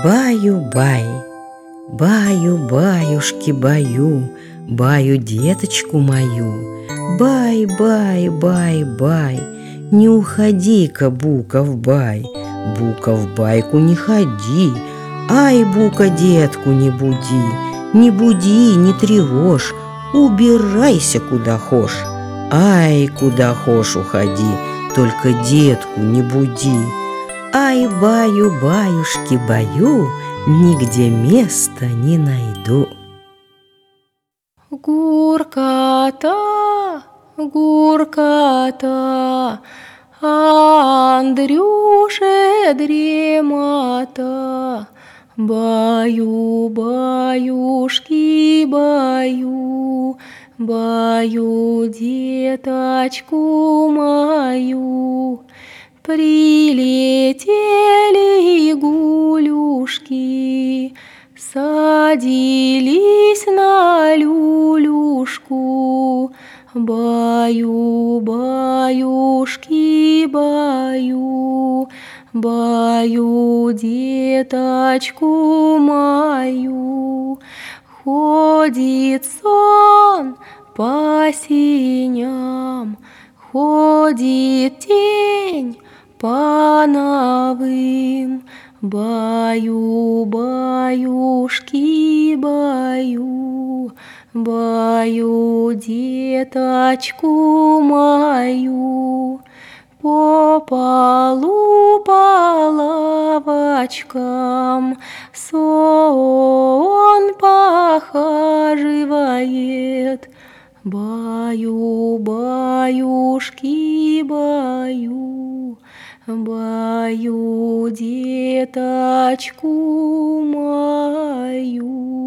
Баю-бай, баю-баюшки, баю, баю деточку мою. Бай-бай-бай-бай, не уходи-ка, Буков-бай, Бука-в-байку не ходи. Ай, Бука, детку не буди, не буди, не тревожь, убирайся куда хошь. Ай, куда хошь уходи, только детку не буди. Ай, баю-баюшки, баю, нигде места не найду. Гуркота, гуркота, Андрюше дремота. Баю, баюшки, баю, баю деточку мою. Прилетели игулюшки, садились на люлюшку. Баю, баюшки, баю, баю деточку мою. Ходит сон по синям, ходит тень по новым. Баю, баюшки, баю, баю деточку мою. По полу, по лавочкам сон похаживает. Баю, баюшки, баю, баю деточку мою.